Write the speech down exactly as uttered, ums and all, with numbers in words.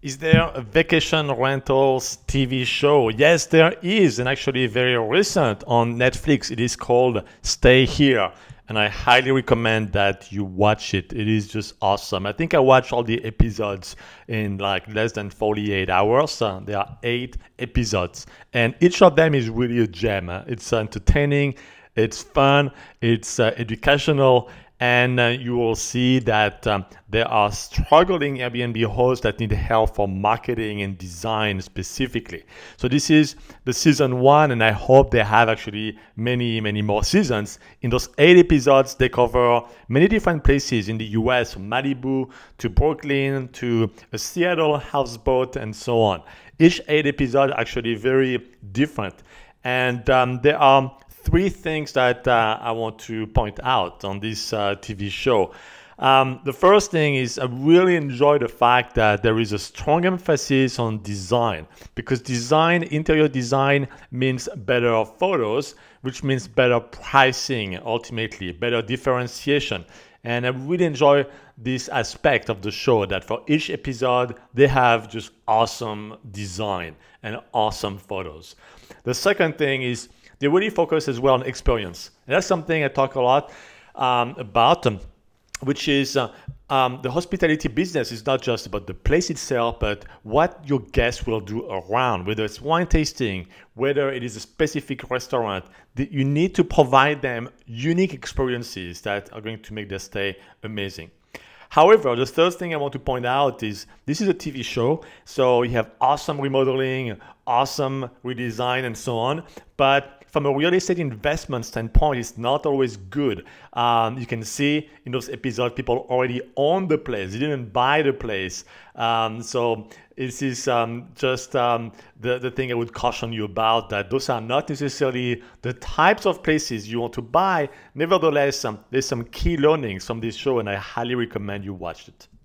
Is there a vacation rentals T V show? Yes, there is, and actually very recent on Netflix. It is called Stay Here, and I highly recommend that you watch it. It is just awesome. I think I watched all the episodes in like less than forty-eight hours. Uh, there are eight episodes, and each of them is really a gem. Uh, It's entertaining, it's fun, it's uh, educational, and uh, you will see that um, there are struggling Airbnb hosts that need help for marketing and design specifically. So this is the season one, and I hope they have actually many, many more seasons. In those eight episodes, they cover many different places in the U S, from Malibu to Brooklyn to a Seattle houseboat and so on. Each eight episodes actually very different. And um, there are three things that uh, I want to point out on this uh, T V show. Um, the first thing is I really enjoy the fact that there is a strong emphasis on design, because design, interior design, means better photos, which means better pricing, ultimately, better differentiation. And I really enjoy this aspect of the show, that for each episode, they have just awesome design and awesome photos. The second thing is they really focus as well on experience. And that's something I talk a lot um, about, um, which is uh, um, the hospitality business is not just about the place itself, but what your guests will do around, whether it's wine tasting, whether it is a specific restaurant. That you need to provide them unique experiences that are going to make their stay amazing. However, the third thing I want to point out is this is a T V show, so you have awesome remodeling, awesome redesign, and so on. But from a real estate investment standpoint, it's not always good. Um, you can see in those episodes, people already own the place. They didn't buy the place. Um, so this is um, just um, the, the thing I would caution you about, that those are not necessarily the types of places you want to buy. Nevertheless, um, there's some key learnings from this show, and I highly recommend you watch it.